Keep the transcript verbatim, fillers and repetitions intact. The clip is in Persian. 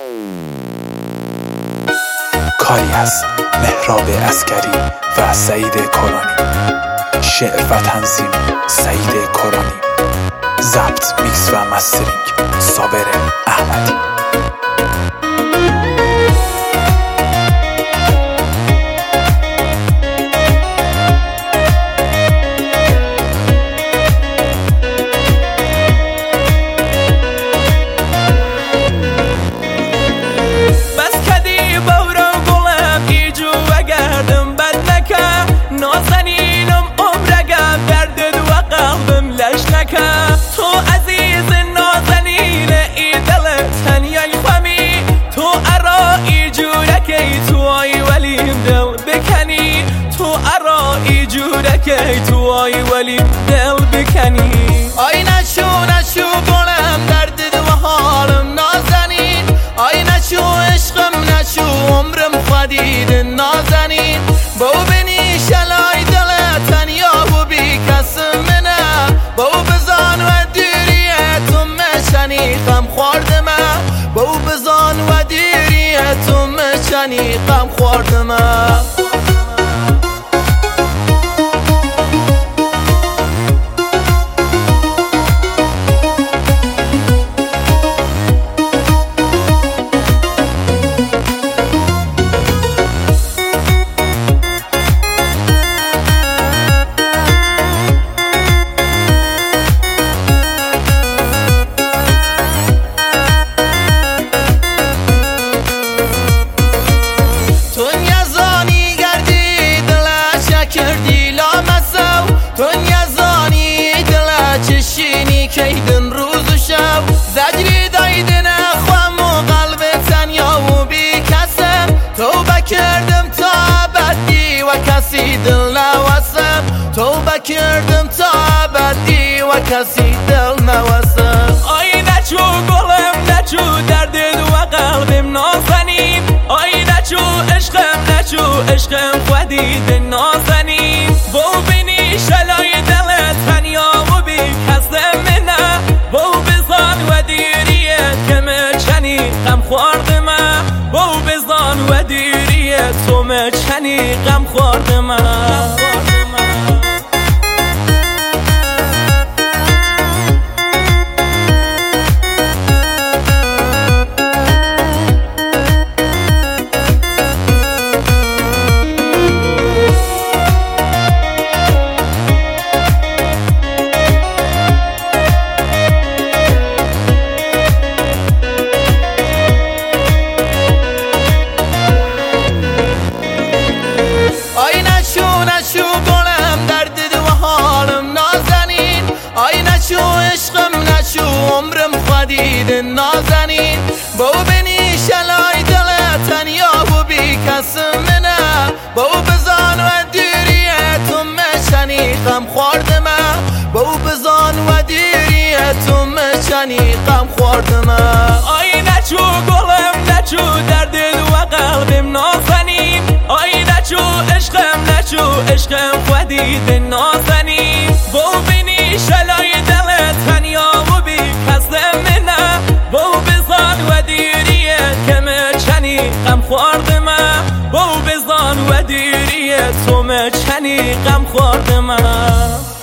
کاری از مهراب عسکری و سعید کرانی. شعر و تنظیم سعید کرانی. ضبط، میکس و مسترینگ صابر احمدی. نازنینم عمرگم دردت و قلبم لش نکن. تو عزیز نازنین ای دل تنیای خمی، تو ارایی جورکی تو آی ولیم دل بکنی، تو ارایی جورکی تو آی ولیم دل بکنی. آی نشو نشو گلم دردت و حالم نازنین، آی نشو عشقم نشو عمرم خدید نازنین. بو بنی شلای دل تنیا و بی کس منه، بو بزان و دیریتم مشنی غم خوردم، بو بزان و دیریتم مشنی غم خوردم. کیدن روز و شب زجری دایدن اخوام و قلب تنیا و بی کسم. توبه کردم تا ابدی و کسی دل نوسم، توبه کردم تا ابدی و کسی دل نوسم. آی نچو گلم نچو دردت و قلبم نازنین، آی نچو عشقم نچو عشقم خودید نازنین. بو بینی شلای دلت تنیا و بی کسم، بو بزان و دیریت که مچنی غم خوردم، بو بزان و دیریت تو مچنی غم خوردم. نشو عشقم نشو عمرم خدید نازنین، بو بنی شلای دل تنیا و بی کس منه، بو بزان و دیریتم مشنی غم خوردم، بو بزان و دیریتم مشنی غم خوردم. آی نچو گلم نچو دردت و قلبم نازنین، آی نچو عشقم نچو عشقم خدید نازنین. بو بنی شلای تنیا و بی کس منه، بو بزان و دیریت که مچنی غم خوردم، بو بزان و دیریت تو مچنی غم خوردم.